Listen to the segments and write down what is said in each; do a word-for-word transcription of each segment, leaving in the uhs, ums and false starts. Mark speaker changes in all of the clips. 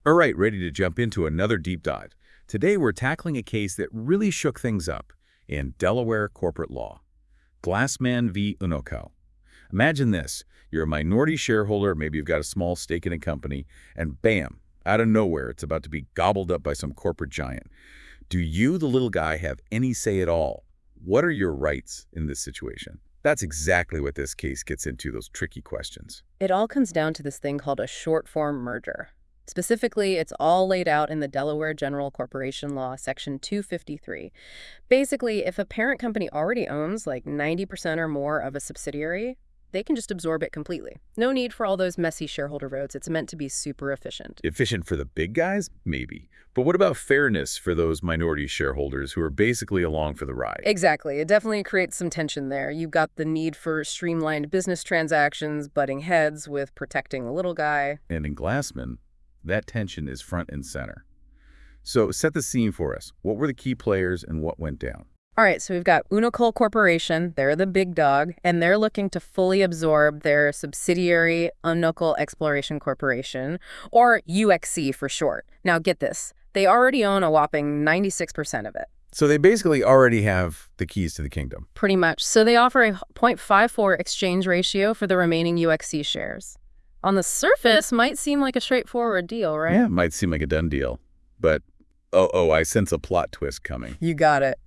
Speaker 1: All right, ready to jump into another deep dive. Today we're tackling a case that really shook things up in Delaware corporate law. Glassman v. Unocal. Imagine this. You're a minority shareholder, maybe you've got a small stake in a company, and bam, out of nowhere, it's about to be gobbled up by some corporate giant. Do you, the little guy, have any say at all? What are your rights in this situation? That's exactly what this case gets into, those tricky questions.
Speaker 2: It all comes down to this thing called a short-form merger. Specifically, it's all laid out in the Delaware General Corporation Law, Section two fifty-three. Basically, if a parent company already owns like ninety percent or more of a subsidiary, they can just absorb it completely. No need for all those messy shareholder votes. It's meant to be super efficient.
Speaker 1: Efficient for the big guys? Maybe. But what about fairness for those minority shareholders who are basically along for the ride?
Speaker 2: Exactly. It definitely creates some tension there. You've got the need for streamlined business transactions, butting heads with protecting the little guy.
Speaker 1: And in Glassman, that tension is front and center. So set the scene for us. What were the key players and what went down?
Speaker 2: All right, so we've got Unocal Corporation. They're the big dog, and they're looking to fully absorb their subsidiary Unocal Exploration Corporation, or U X C for short. Now get this. They already own a whopping ninety-six percent of it.
Speaker 1: So they basically already have the keys to the kingdom.
Speaker 2: Pretty much. So they offer a zero point five four exchange ratio for the remaining U X C shares. On the surface, might seem like a straightforward deal, right?
Speaker 1: Yeah, it might seem like a done deal. But, oh, oh, I sense a plot twist coming.
Speaker 2: You got it.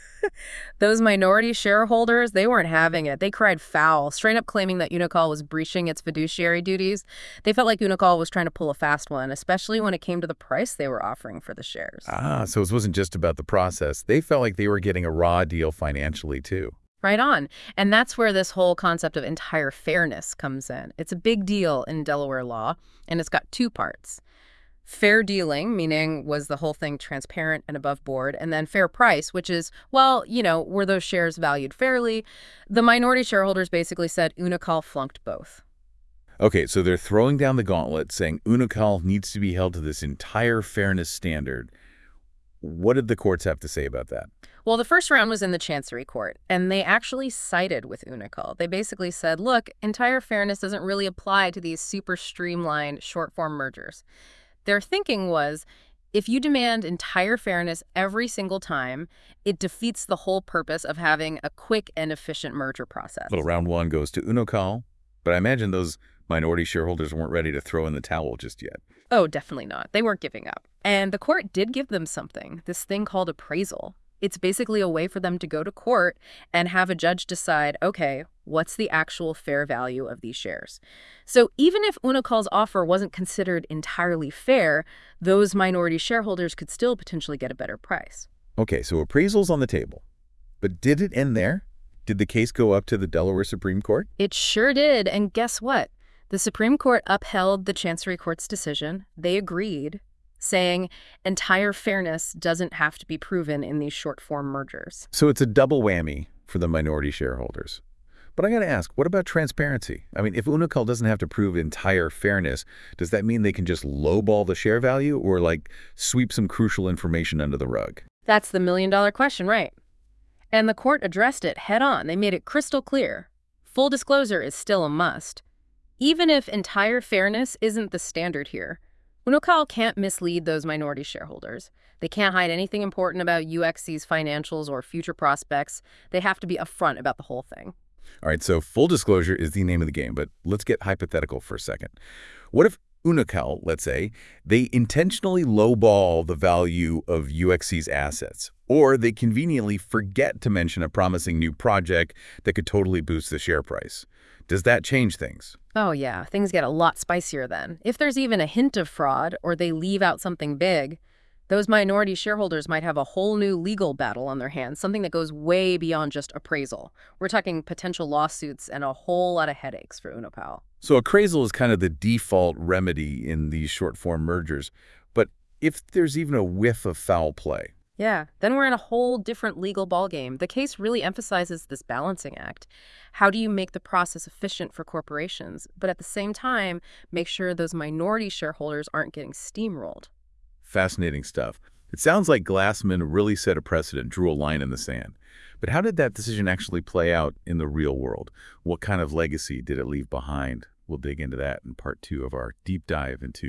Speaker 2: Those minority shareholders, they weren't having it. They cried foul, straight up claiming that Unocal was breaching its fiduciary duties. They felt like Unocal was trying to pull a fast one, especially when it came to the price they were offering for the shares.
Speaker 1: Ah, so it wasn't just about the process. They felt like they were getting a raw deal financially, too.
Speaker 2: Right on. And that's where this whole concept of entire fairness comes in. It's a big deal in Delaware law, and it's got two parts. Fair dealing, meaning was the whole thing transparent and above board, and then fair price, which is, well, you know, were those shares valued fairly? The minority shareholders basically said Unocal flunked both.
Speaker 1: Okay, so they're throwing down the gauntlet, saying Unocal needs to be held to this entire fairness standard. What did the courts have to say about that?
Speaker 2: Well, the first round was in the Chancery Court, and they actually sided with Unocal. They basically said, look, entire fairness doesn't really apply to these super streamlined short-form mergers. Their thinking was, if you demand entire fairness every single time, it defeats the whole purpose of having a quick and efficient merger process.
Speaker 1: Little round one goes to Unocal, but I imagine those minority shareholders weren't ready to throw in the towel just yet.
Speaker 2: Oh, definitely not. They weren't giving up. And the court did give them something, this thing called appraisal. It's basically a way for them to go to court and have a judge decide, okay, what's the actual fair value of these shares? So even if Unocal's offer wasn't considered entirely fair, those minority shareholders could still potentially get a better price.
Speaker 1: Okay, so appraisal's on the table. But did it end there? Did the case go up to the Delaware Supreme Court?
Speaker 2: It sure did, and guess what? The Supreme Court upheld the Chancery Court's decision. They agreed, saying entire fairness doesn't have to be proven in these short-form mergers.
Speaker 1: So it's a double whammy for the minority shareholders. But I got to ask, what about transparency? I mean, if Unocal doesn't have to prove entire fairness, does that mean they can just lowball the share value or, like, sweep some crucial information under the rug?
Speaker 2: That's the million-dollar question, right? And the court addressed it head-on. They made it crystal clear. Full disclosure is still a must. Even if entire fairness isn't the standard here, Unocal can't mislead those minority shareholders. They can't hide anything important about U X C's financials or future prospects. They have to be upfront about the whole thing.
Speaker 1: All right, so full disclosure is the name of the game, but let's get hypothetical for a second. What if Unocal, let's say, they intentionally lowball the value of U X C's assets, or they conveniently forget to mention a promising new project that could totally boost the share price? Does that change things?
Speaker 2: Oh yeah, things get a lot spicier then. If there's even a hint of fraud or they leave out something big, those minority shareholders might have a whole new legal battle on their hands, something that goes way beyond just appraisal. We're talking potential lawsuits and a whole lot of headaches for Unocal.
Speaker 1: So appraisal is kind of the default remedy in these short-form mergers. But if there's even a whiff of foul play?
Speaker 2: Yeah, then we're in a whole different legal ballgame. The case really emphasizes this balancing act. How do you make the process efficient for corporations, but at the same time, make sure those minority shareholders aren't getting steamrolled?
Speaker 1: Fascinating stuff. It sounds like Glassman really set a precedent, drew a line in the sand. But how did that decision actually play out in the real world? What kind of legacy did it leave behind? We'll dig into that in part two of our deep dive into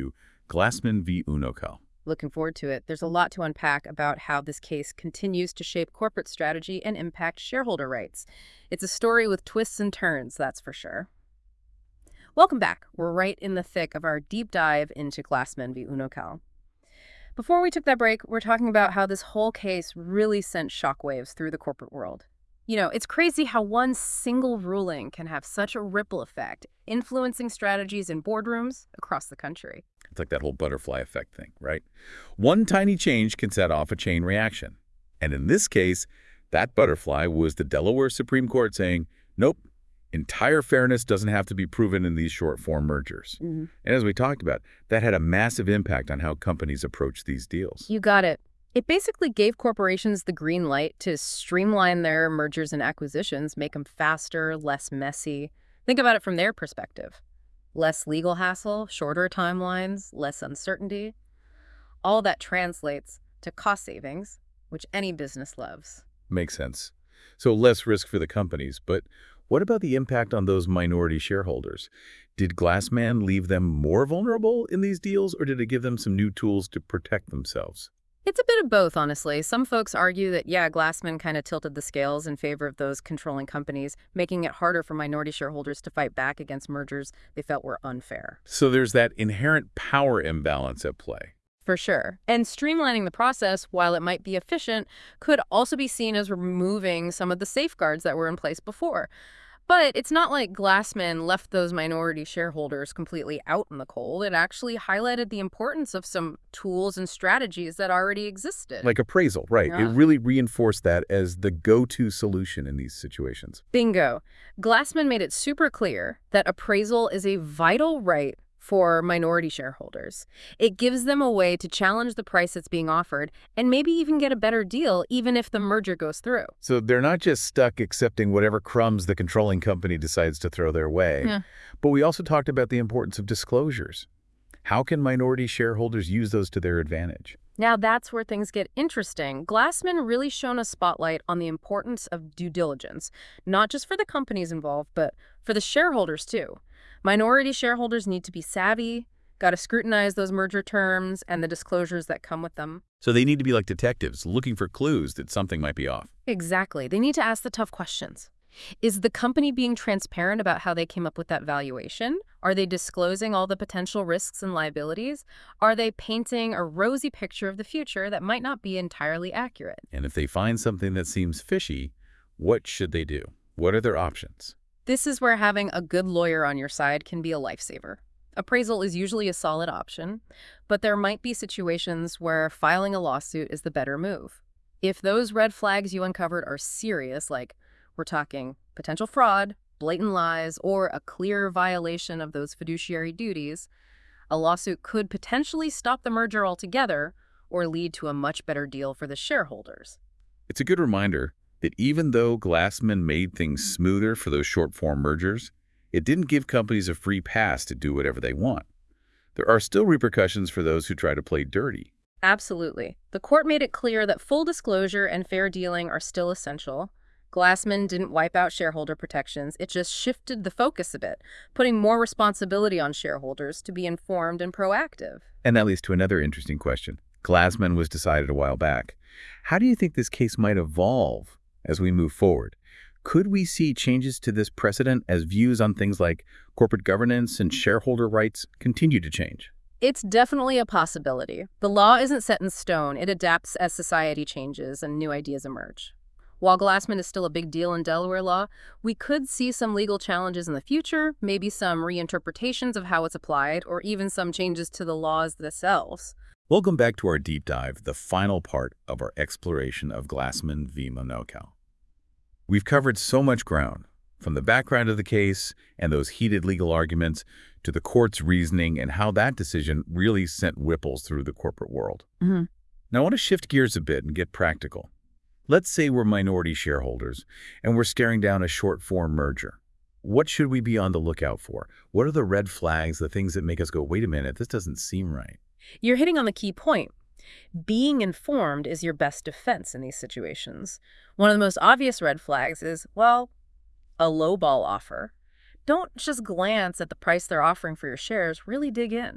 Speaker 1: Glassman v. Unocal.
Speaker 2: Looking forward to it. There's a lot to unpack about how this case continues to shape corporate strategy and impact shareholder rights. It's a story with twists and turns, that's for sure. Welcome back. We're right in the thick of our deep dive into Glassman v. Unocal. Before we took that break, we're talking about how this whole case really sent shockwaves through the corporate world. You know, it's crazy how one single ruling can have such a ripple effect, influencing strategies in boardrooms across the country.
Speaker 1: It's like that whole butterfly effect thing, right? One tiny change can set off a chain reaction. And in this case, that butterfly was the Delaware Supreme Court saying, nope, entire fairness doesn't have to be proven in these short-form mergers.
Speaker 2: Mm-hmm.
Speaker 1: And as we talked about, that had a massive impact on how companies approach these deals.
Speaker 2: You got it. It basically gave corporations the green light to streamline their mergers and acquisitions, make them faster, less messy. Think about it from their perspective. Less legal hassle, shorter timelines, less uncertainty. All that translates to cost savings, which any business loves.
Speaker 1: Makes sense. So less risk for the companies, but what about the impact on those minority shareholders? Did Glassman leave them more vulnerable in these deals, or did it give them some new tools to protect themselves?
Speaker 2: It's a bit of both, honestly. Some folks argue that, yeah, Glassman kind of tilted the scales in favor of those controlling companies, making it harder for minority shareholders to fight back against mergers they felt were unfair.
Speaker 1: So there's that inherent power imbalance at play.
Speaker 2: For sure. And streamlining the process, while it might be efficient, could also be seen as removing some of the safeguards that were in place before. But it's not like Glassman left those minority shareholders completely out in the cold. It actually highlighted the importance of some tools and strategies that already existed.
Speaker 1: Like appraisal, right.
Speaker 2: Yeah.
Speaker 1: It really reinforced that as the go-to solution in these situations.
Speaker 2: Bingo. Glassman made it super clear that appraisal is a vital right for minority shareholders. It gives them a way to challenge the price that's being offered and maybe even get a better deal even if the merger goes through.
Speaker 1: So they're not just stuck accepting whatever crumbs the controlling company decides to throw their way.
Speaker 2: Yeah.
Speaker 1: But we also talked about the importance of disclosures. How can minority shareholders use those to their advantage?
Speaker 2: Now that's where things get interesting. Glassman really shone a spotlight on the importance of due diligence, not just for the companies involved, but for the shareholders too. Minority shareholders need to be savvy, got to scrutinize those merger terms and the disclosures that come with them.
Speaker 1: So they need to be like detectives, looking for clues that something might be off.
Speaker 2: Exactly. They need to ask the tough questions. Is the company being transparent about how they came up with that valuation? Are they disclosing all the potential risks and liabilities? Are they painting a rosy picture of the future that might not be entirely accurate?
Speaker 1: And if they find something that seems fishy, what should they do? What are their options?
Speaker 2: This is where having a good lawyer on your side can be a lifesaver. Appraisal is usually a solid option, but there might be situations where filing a lawsuit is the better move. If those red flags you uncovered are serious, like we're talking potential fraud, blatant lies, or a clear violation of those fiduciary duties, a lawsuit could potentially stop the merger altogether or lead to a much better deal for the shareholders.
Speaker 1: It's a good reminder that even though Glassman made things smoother for those short-form mergers, it didn't give companies a free pass to do whatever they want. There are still repercussions for those who try to play dirty.
Speaker 2: Absolutely. The court made it clear that full disclosure and fair dealing are still essential. Glassman didn't wipe out shareholder protections. It just shifted the focus a bit, putting more responsibility on shareholders to be informed and proactive.
Speaker 1: And that leads to another interesting question. Glassman was decided a while back. How do you think this case might evolve as we move forward? Could we see changes to this precedent as views on things like corporate governance and shareholder rights continue to change?
Speaker 2: It's definitely a possibility. The law isn't set in stone. It adapts as society changes and new ideas emerge. While Glassman is still a big deal in Delaware law, we could see some legal challenges in the future, maybe some reinterpretations of how it's applied, or even some changes to the laws themselves.
Speaker 1: Welcome back to our deep dive, the final part of our exploration of Glassman v. Unocal. We've covered so much ground, from the background of the case and those heated legal arguments to the court's reasoning and how that decision really sent ripples through the corporate world.
Speaker 2: Mm-hmm.
Speaker 1: Now I want to shift gears a bit and get practical. Let's say we're minority shareholders and we're staring down a short-form merger. What should we be on the lookout for? What are the red flags, the things that make us go, wait a minute, this doesn't seem right?
Speaker 2: You're hitting on the key point. Being informed is your best defense in these situations. One of the most obvious red flags is, well, a lowball offer. Don't just glance at the price they're offering for your shares, really dig in.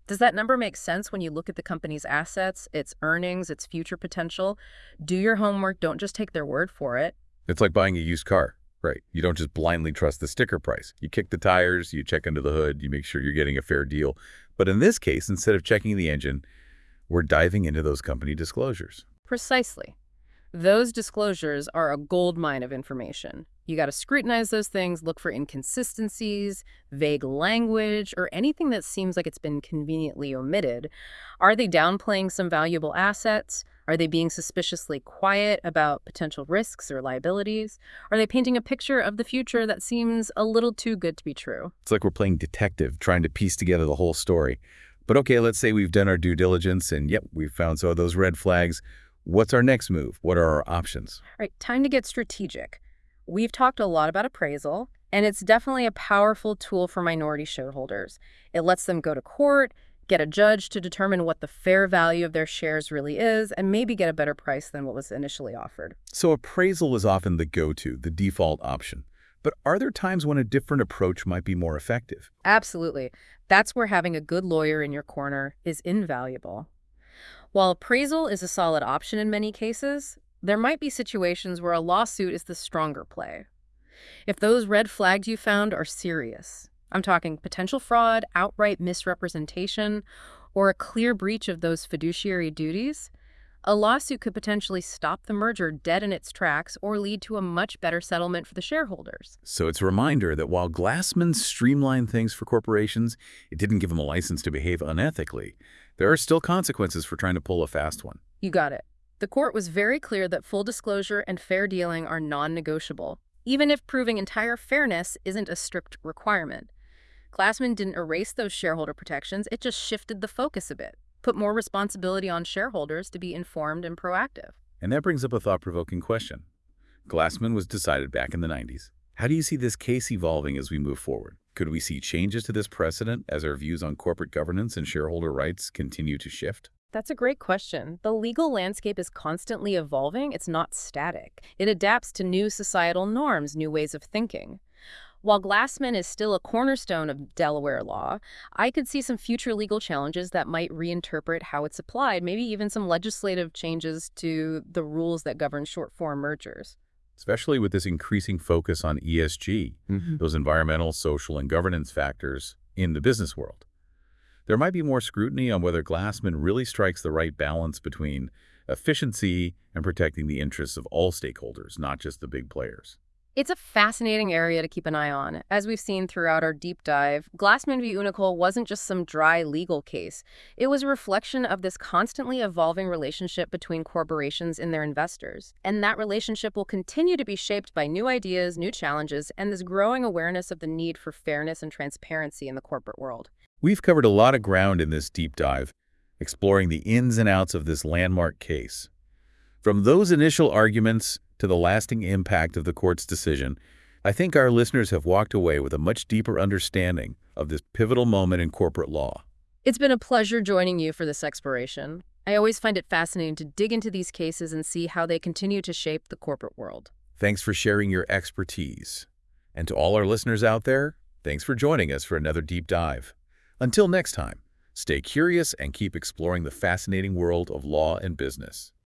Speaker 2: Does that number make sense when you look at the company's assets, its earnings, its future potential? Do your homework, don't just take their word for it.
Speaker 1: It's like buying a used car, right? You don't just blindly trust the sticker price. You kick the tires, you check under the hood, you make sure you're getting a fair deal. But in this case, instead of checking the engine, we're diving into those company disclosures.
Speaker 2: Precisely. Those disclosures are a gold mine of information. You got to scrutinize those things, look for inconsistencies, vague language, or anything that seems like it's been conveniently omitted. Are they downplaying some valuable assets? Are they being suspiciously quiet about potential risks or liabilities? Are they painting a picture of the future that seems a little too good to be true?
Speaker 1: It's like we're playing detective, trying to piece together the whole story. But okay, let's say we've done our due diligence and yep, we've found some of those red flags. What's our next move? What are our options?
Speaker 2: All right, time to get strategic. We've talked a lot about appraisal, and it's definitely a powerful tool for minority shareholders. It lets them go to court, get a judge to determine what the fair value of their shares really is, and maybe get a better price than what was initially offered.
Speaker 1: So appraisal is often the go-to, the default option. But are there times when a different approach might be more effective?
Speaker 2: Absolutely. That's where having a good lawyer in your corner is invaluable. While appraisal is a solid option in many cases, there might be situations where a lawsuit is the stronger play. If those red flags you found are serious, I'm talking potential fraud, outright misrepresentation, or a clear breach of those fiduciary duties, a lawsuit could potentially stop the merger dead in its tracks or lead to a much better settlement for the shareholders.
Speaker 1: So it's a reminder that while Glassman streamlined things for corporations, it didn't give them a license to behave unethically. There are still consequences for trying to pull a fast one.
Speaker 2: You got it. The court was very clear that full disclosure and fair dealing are non-negotiable, even if proving entire fairness isn't a strict requirement. Glassman didn't erase those shareholder protections, it just shifted the focus a bit, put more responsibility on shareholders to be informed and proactive.
Speaker 1: And that brings up a thought-provoking question. Glassman was decided back in the nineties. How do you see this case evolving as we move forward? Could we see changes to this precedent as our views on corporate governance and shareholder rights continue to shift?
Speaker 2: That's a great question. The legal landscape is constantly evolving. It's not static. It adapts to new societal norms, new ways of thinking. While Glassman is still a cornerstone of Delaware law, I could see some future legal challenges that might reinterpret how it's applied, maybe even some legislative changes to the rules that govern short-form mergers.
Speaker 1: Especially with this increasing focus on E S G,
Speaker 2: Mm-hmm.
Speaker 1: those environmental, social, and governance factors in the business world. There might be more scrutiny on whether Glassman really strikes the right balance between efficiency and protecting the interests of all stakeholders, not just the big players.
Speaker 2: It's a fascinating area to keep an eye on. As we've seen throughout our deep dive, Glassman v. Unocal wasn't just some dry legal case. It was a reflection of this constantly evolving relationship between corporations and their investors. And that relationship will continue to be shaped by new ideas, new challenges, and this growing awareness of the need for fairness and transparency in the corporate world.
Speaker 1: We've covered a lot of ground in this deep dive, exploring the ins and outs of this landmark case. From those initial arguments to the lasting impact of the court's decision, I think our listeners have walked away with a much deeper understanding of this pivotal moment in corporate law.
Speaker 2: It's been a pleasure joining you for this exploration. I always find it fascinating to dig into these cases and see how they continue to shape the corporate world.
Speaker 1: Thanks for sharing your expertise. And to all our listeners out there, thanks for joining us for another deep dive. Until next time, stay curious and keep exploring the fascinating world of law and business.